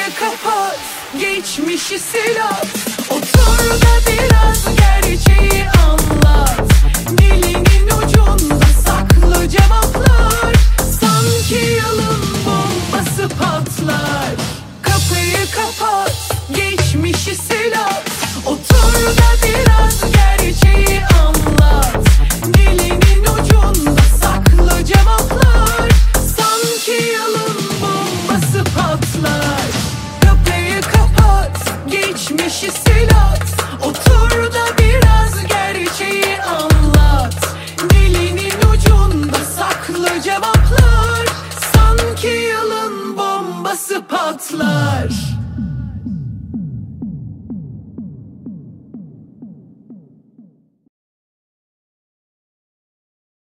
kapat, geçmişi sil at. Otur da biraz gerçeği anlat. Dilinin ucunda saklı cevaplar. Sanki yılın bombası patlar. Kapıyı kapat, geçmişi sil at. Otur da biraz gerçeği anlat. Dilinin ucunda saklı cevaplar. Sanki yılın bombası patlar. Kapıyı kapat, geçmişi sil at. Otur da biraz gerçeği anlat. Dilinin ucunda saklı cevaplar. Sanki yılın bombası patlar.